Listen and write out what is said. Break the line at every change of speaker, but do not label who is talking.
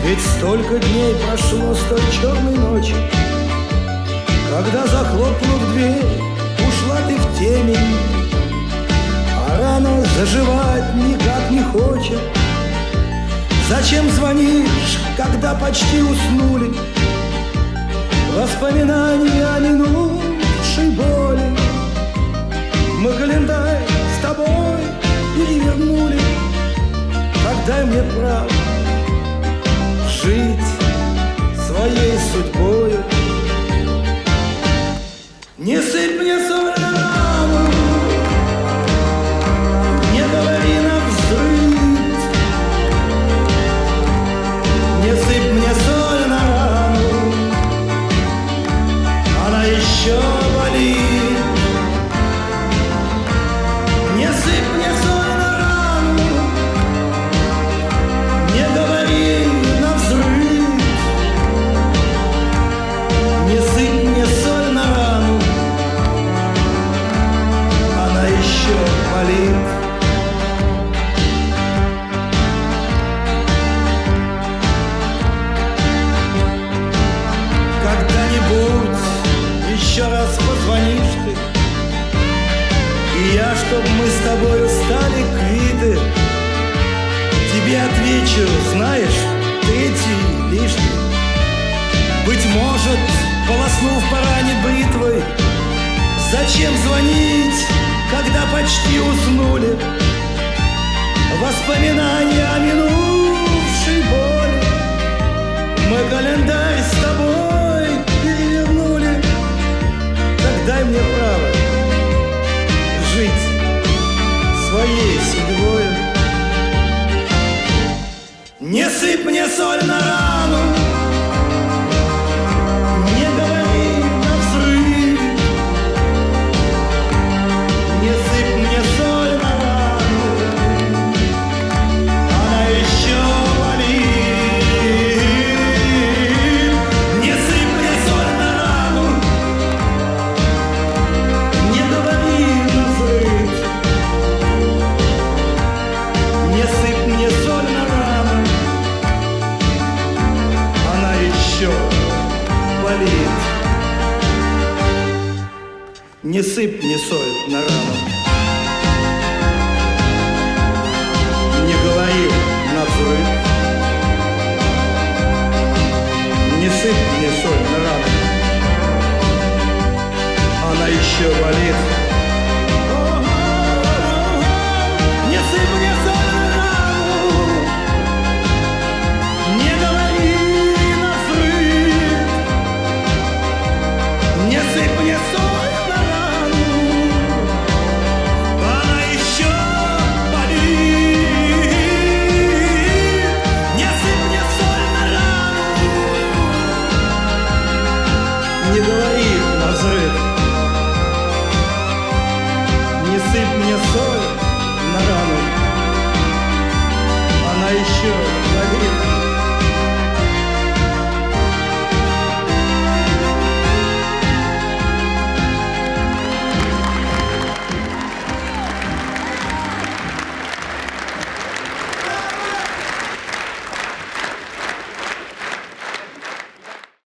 Ведь столько дней прошло с той черной ночи, когда, захлопнув дверь, ушла ты в темень, а рана заживать никак не хочет. Зачем звонишь, когда почти уснули? Воспоминания о минувшей боли. Мы календарь с тобой перевернули. Так дай мне право жить своей судьбою. Не сыпь мне соль на рану, не говори навзрыд. Не сыпь мне соль на рану, она еще болит. Не сыпь мне соль на рану, не говори навзрыд. Не сыпь мне соль на рану, она еще болит. Когда-нибудь еще раз позвонишь ты, и я, чтоб мы с тобою стали квиты, тебе отвечу, знаешь, третий лишний. Быть может, полоснув по ране бритвой, зачем звонить, когда почти уснули? Воспоминания о минувшей боли. Мы календарь с тобой перевернули. Так дай мне право жить своей судьбою. Не сыпь мне соль на рану, не говори навзрыд. Не сыпь мне соль на рану, она еще болит. Не сыпь мне соль на рану, не говори навзрыд. Не сыпь мне соль на рану, она еще болит. Не сыпь мне соль на рану.